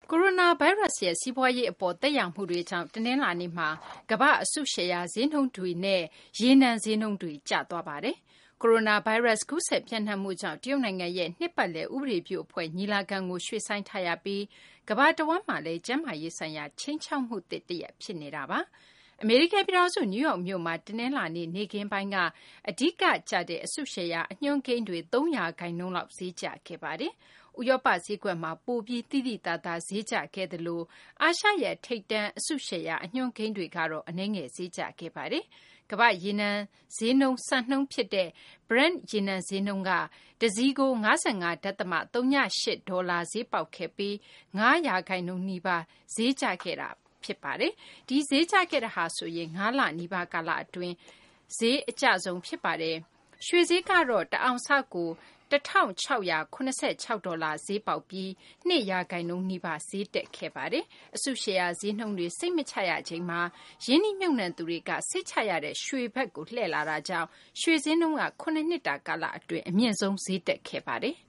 ကိုရိုနာဗိုင်းရပ်စ်ရဲ့စီးပွားရေးအပေါ်သက်ရောက်မှုတွေကြောင့်တနင်္လာနေ့မှာကမ္ဘာ့အစုရှယ်ယာဈေးနှုန်းတွေနဲ့ရေနံဈေးနှုန်းတွေကျသွားပါတယ်။ကိုရိုနာဗိုင်းရပ်စ်ကူးစက်ပျံ့နှံ့မှုကြောင့်တရုတ်နိုင်ငံရဲ့နှစ်ပတ်လည်ဥပဒေပြုအဖွဲ့ညီလာခံကိုရွှေ့ဆိုင်းထားရပြီးကမ္ဘာတဝန်းမှာလည်းကျန်းမာရေးဆိုင်ရာခြိမ်းခြောက်မှုသစ်တရပ်ဖြစ်နေတာပါ။အမေရိကန်ပြည်ထောင်စုနယူးယောက်မြို့မှာတနင်္လာနေ့နေ့ခင်းပိုင်းကအဓိကကျတဲ့အစုရှယ်ယာအညွှန်းကိန်းတွေ300% လောက်ဈေးကျခဲ့ပါတယ်။ဥရောပဈေးကွက်မှာပိုပြီးသိသိသာသာဈေးကျခဲ့သလိုအာရှရဲ့ထိပ်တန်းအစုရှယ်ယာအညွှန်းကိန်းတွေကတော့အနည်းငယ်ဈေးကျခဲ့ပါတယ်။ကမ္ဘာ့ရေနံဈေးနှုန်းစံနှုန်းဖြစ်တဲ့ Brent ရေနံဈေးနှုန်းကတစည်ကို55.08 ဒေါ်လာဈေးပေါက်ခဲ့ပြီး9% နီးပါးဈေးကျခဲ့တာဖြစ်ပါတယ်။ဒီဈေးကျခဲ့တာဟာဆိုရင်9လနီးပါးကာလအတွင်းဈေးအကျဆုံးဖြစ်ပါတယ်။ရွှေဈေးကတော့တအောင်စကို1686 ဒေါ်လာဈေးပေါက်ပြီး2% နီးပါးဈေးတက်ခဲ့ပါတယ်။အစုရှယ်ယာဈေးနှုန်းတွေစိတ်မချရချိန်မှာရင်းနှီးမြှုပ်နှံသူတွေကစိတ်ချရတဲ့ရွှေဘက်ကိုလှည့်လာတာကြောင့်ရွှေဈေးနှုန်းက9နှစ်တာကာလအတွင်းအမြင့်ဆုံးဈေးတက်ခဲ့ပါတယ်။